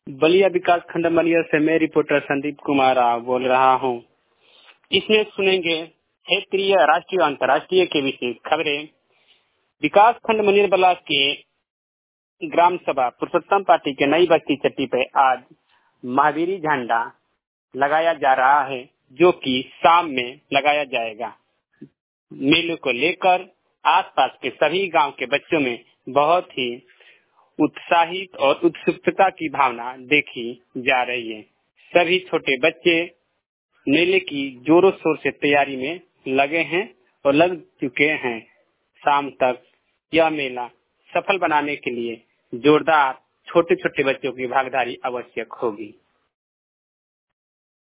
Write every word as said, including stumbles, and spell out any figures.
बलिया विकास खंड मलिया से मैं रिपोर्टर संदीप कुमार राव बोल रहा हूँ। इसमें सुनेंगे क्षेत्रीय, राष्ट्रीय और अंतर्राष्ट्रीय के विशेष खबरें। विकास खंड मलिया ब्लॉक के ग्राम सभा पुरुषोत्तम पार्टी के नई बस्ती चट्टी पे आज महावीरी झंडा लगाया जा रहा है, जो कि शाम में लगाया जाएगा। मेले को लेकर आसपास के सभी गांव के बच्चों में बहुत ही उत्साहित और उत्सुकता की भावना देखी जा रही है। सभी छोटे बच्चे मेले की जोरों शोर से तैयारी में लगे हैं और लग चुके हैं। शाम तक यह मेला सफल बनाने के लिए जोरदार छोटे छोटे बच्चों की भागीदारी आवश्यक होगी।